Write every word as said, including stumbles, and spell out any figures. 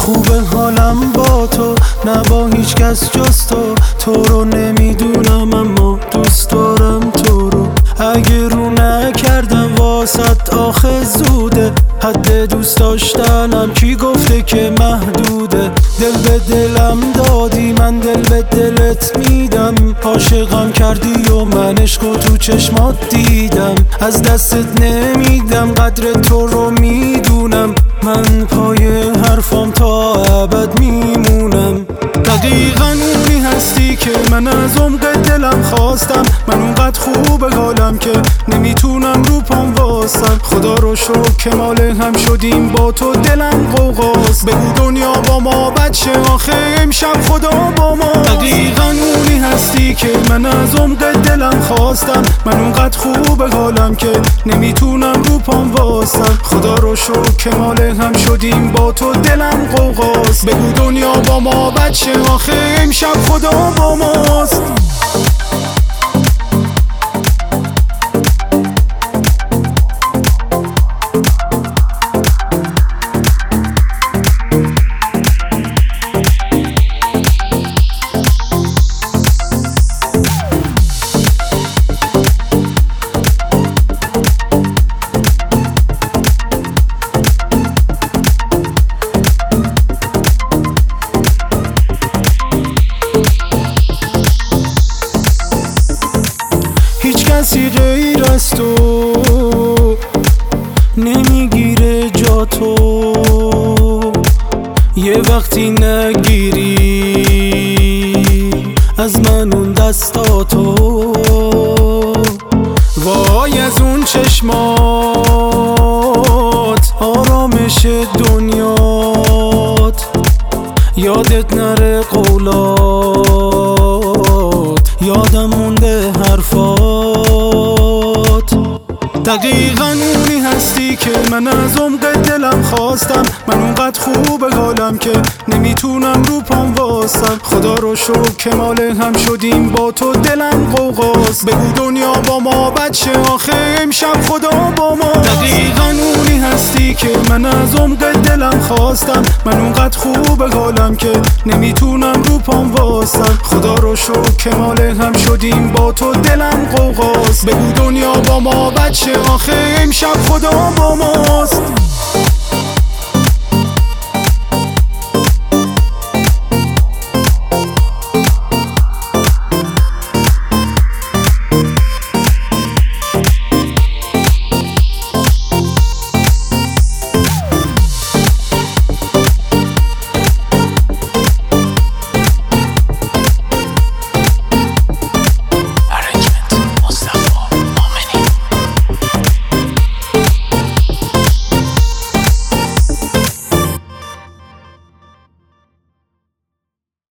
خوبه حالم با تو، نه با هیچ کس جز تو. تو رو نمیدونم اما دوست دارم تو رو. اگه رو نکردم واسط آخه زوده، حد دوست داشتنم کی گفته که محدوده. دل به دلم دادی من دل به دلت میدم، عاشقم کردی و من عشقو تو چشمات دیدم. از دستت نمیدم قدر تو رو میدونم، من پای حرفام تا ابد میمونم. دقیقا اونی هستی که من از عمق دلم خواستم، من اونقدر خوبه حالم که نمیتونم رو پام واسم. خدا رو شکر که مال هم شدیم با تو، دلم قوقاست. بگو دنیا با ما بچه آخه امشب خدا با ما. دقیقا اونی هستی که من از عمق دلم خواستم، من اونقدر خوبه حالم که نمیتونم رو پام واسم. خدا رو شکر که مال هم شدیم با تو، دلم قوقاست. بگو دنیا با ما بچه آخه امشب خدا با ماست. کسی غیر از تو نمیگیره جا تو، یه وقتی نگیری از من اون دستاتو. وای از اون چشمات، آرامش دنیات، یادت نره قولات، یادم مونده حرفات. دقیقا اونی هستی که من از عمق دلم خواستم، من اونقدر خوبه حالم که نمیتونم رو پام واسم. خدا رو شکر که مال هم شدیم با تو، دلم قوقاست. بگو دنیا با ما بچه آخه امشب خدا با ما. دقیقا اونی هستی که من از عمق دلم خواستم، من اونقدر خوبه حالم که نمیتونم رو پام واسم. خدا رو شکر که مال هم شدیم با تو، دلم قوقاست. بگو دنیا با ما بچه آخه امشب خدا با ماست.